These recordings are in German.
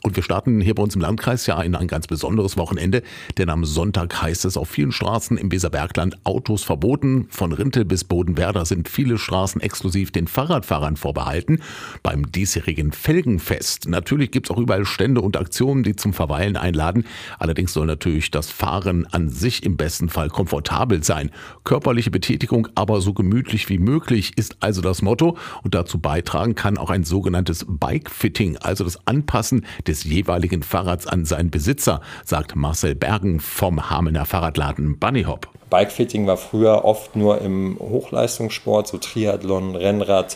Und wir starten hier bei uns im Landkreis ja in ein ganz besonderes Wochenende, denn am Sonntag heißt es auf vielen Straßen im Weserbergland Autos verboten. Von Rintel bis Bodenwerder sind viele Straßen exklusiv den Fahrradfahrern vorbehalten. Beim diesjährigen Felgenfest. Natürlich gibt es auch überall Stände und Aktionen, die zum Verweilen einladen. Allerdings soll natürlich das Fahren an sich im besten Fall komfortabel sein. Körperliche Betätigung aber so gemütlich wie möglich ist also das Motto. Und dazu beitragen kann auch ein sogenanntes Bike-Fitting, also das Anpassen des jeweiligen Fahrrads an seinen Besitzer, sagt Marcel Bergen vom Hamelner Fahrradladen Bunnyhop. Bikefitting war früher oft nur im Hochleistungssport, so Triathlon, Rennrad,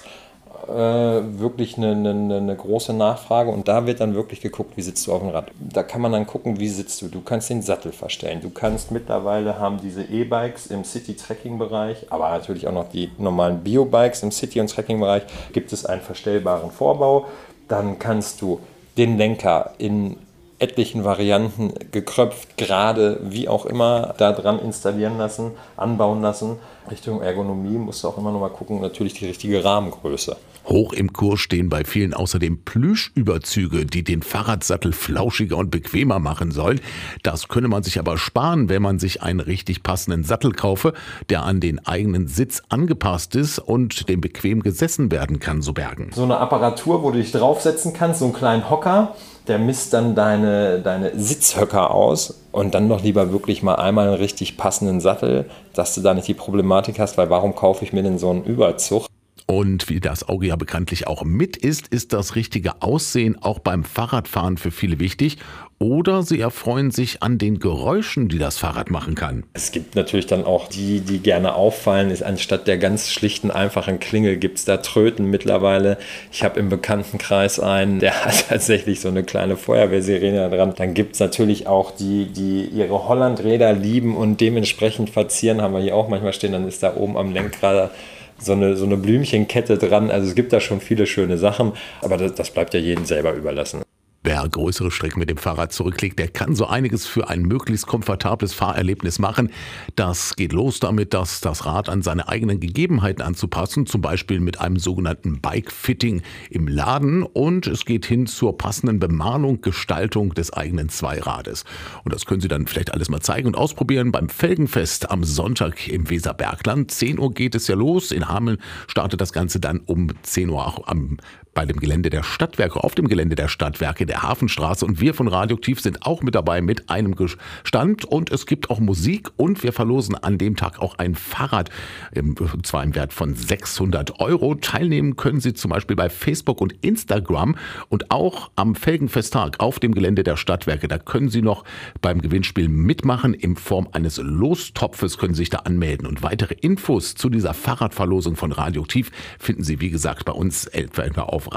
wirklich eine große Nachfrage, und da wird dann wirklich geguckt, wie sitzt du auf dem Rad. Da kann man dann gucken, wie sitzt du. Du kannst den Sattel verstellen. Du kannst mittlerweile haben diese E-Bikes im City-Trekking-Bereich, aber natürlich auch noch die normalen Bio-Bikes im City- und Trekking-Bereich, gibt es einen verstellbaren Vorbau. Dann kannst du den Lenker in etlichen Varianten gekröpft, gerade, wie auch immer, da dran installieren lassen, anbauen lassen. Richtung Ergonomie musst du auch immer noch mal gucken, natürlich die richtige Rahmengröße. Hoch im Kurs stehen bei vielen außerdem Plüschüberzüge, die den Fahrradsattel flauschiger und bequemer machen sollen. Das könne man sich aber sparen, wenn man sich einen richtig passenden Sattel kaufe, der an den eigenen Sitz angepasst ist und dem bequem gesessen werden kann, so Bergen. So eine Apparatur, wo du dich draufsetzen kannst, so einen kleinen Hocker, der misst dann deine Sitzhöcker aus, und dann doch lieber wirklich mal einmal einen richtig passenden Sattel, dass du da nicht die Problematik hast, weil warum kaufe ich mir denn so einen Überzug? Und wie das Auge ja bekanntlich auch mit ist das richtige Aussehen auch beim Fahrradfahren für viele wichtig. Oder sie erfreuen sich an den Geräuschen, die das Fahrrad machen kann. Es gibt natürlich dann auch die gerne auffallen. Anstatt der ganz schlichten, einfachen Klingel gibt es da Tröten mittlerweile. Ich habe im Bekanntenkreis einen, der hat tatsächlich so eine kleine Feuerwehrsirene dran. Dann gibt es natürlich auch die ihre Hollandräder lieben und dementsprechend verzieren, haben wir hier auch manchmal stehen. Dann ist da oben am Lenkrad so eine Blümchenkette dran. Also es gibt da schon viele schöne Sachen, aber das bleibt ja jedem selber überlassen. Wer größere Strecken mit dem Fahrrad zurücklegt, der kann so einiges für ein möglichst komfortables Fahrerlebnis machen. Das geht los damit, das Rad an seine eigenen Gegebenheiten anzupassen, zum Beispiel mit einem sogenannten Bike-Fitting im Laden, und es geht hin zur passenden Bemalung, Gestaltung des eigenen Zweirades. Und das können Sie dann vielleicht alles mal zeigen und ausprobieren beim Felgenfest am Sonntag im Weserbergland. 10 Uhr geht es ja los. In Hameln startet das Ganze dann um 10 Uhr auch bei dem Gelände der Stadtwerke, auf dem Gelände der Stadtwerke der Hafenstraße. Und wir von Radioaktiv sind auch mit dabei mit einem Stand, und es gibt auch Musik, und wir verlosen an dem Tag auch ein Fahrrad, und zwar im Wert von 600 Euro. Teilnehmen können Sie zum Beispiel bei Facebook und Instagram, und auch am Felgenfesttag auf dem Gelände der Stadtwerke. Da können Sie noch beim Gewinnspiel mitmachen. In Form eines Lostopfes können Sie sich da anmelden. Und weitere Infos zu dieser Fahrradverlosung von Radioaktiv finden Sie, wie gesagt, bei uns entweder auf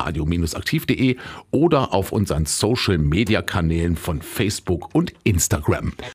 radio-aktiv.de oder auf unseren Social-Media-Kanälen von Facebook und Instagram.